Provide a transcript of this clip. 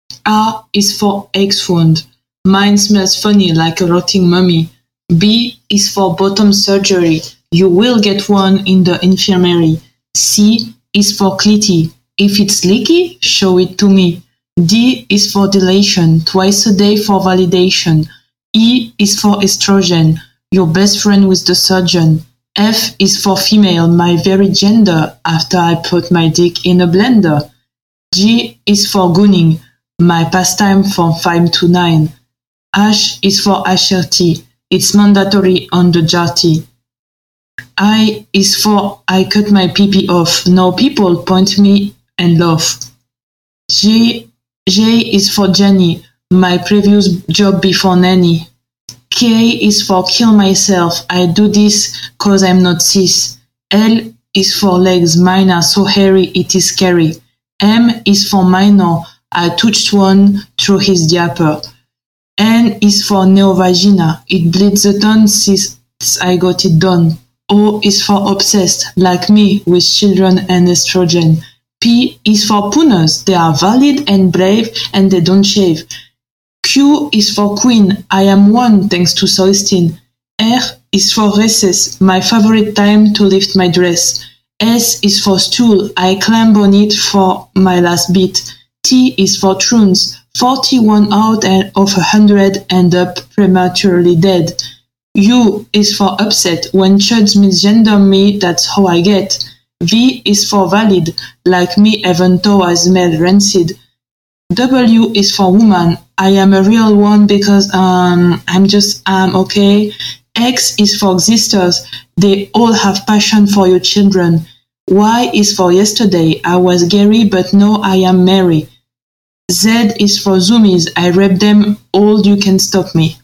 R is for eggs wound. Mine smells funny like a rotting mummy. B is for bottom surgery. You will get one in the infirmary. C is for clitty. If it's leaky, show it to me. D is for dilation, twice a day for validation. E is for estrogen, your best friend with the surgeon. F is for female, my very gender, after I put my dick in a blender. G is for gooning, my pastime from 5 to 9. H is for HRT, it's mandatory on the JRT. I is for I cut my pee-pee off, now people point me and laugh. J is for Jenny, my previous job before nanny. K is for kill myself, I do this cause I'm not cis. L is for legs, mine are so hairy it is scary. M is for minor, I touched one through his diaper. N is for neovagina, it bleeds a ton since I got it done. O is for obsessed, like me, with children and estrogen. P is for punas, they are valid and brave and they don't shave. Q is for queen, I am one thanks to Celestine. R is for recess, my favorite time to lift my dress. S is for stool, I climb on it for my last beat. T is for truants, 41 out of 100 end up prematurely dead. U is for upset, when chuds misgender me, that's how I get. V is for valid, like me even though I smell rancid. W is for woman, I am a real one because I'm okay. X is for existers, they all have passion for your children. Y is for yesterday, I was Gary but now I am Mary. Z is for zoomies, I rep them all, you can stop me.